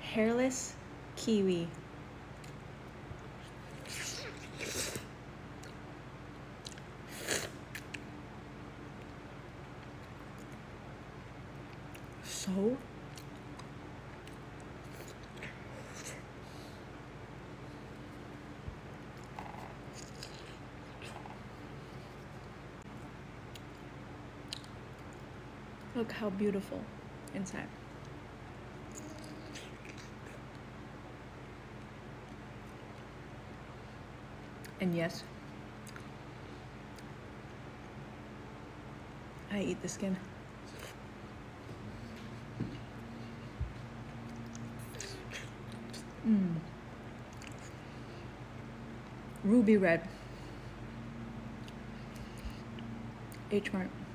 Hairless kiwi. So look how beautiful inside. And yes, I eat the skin. Ruby red. H Mart.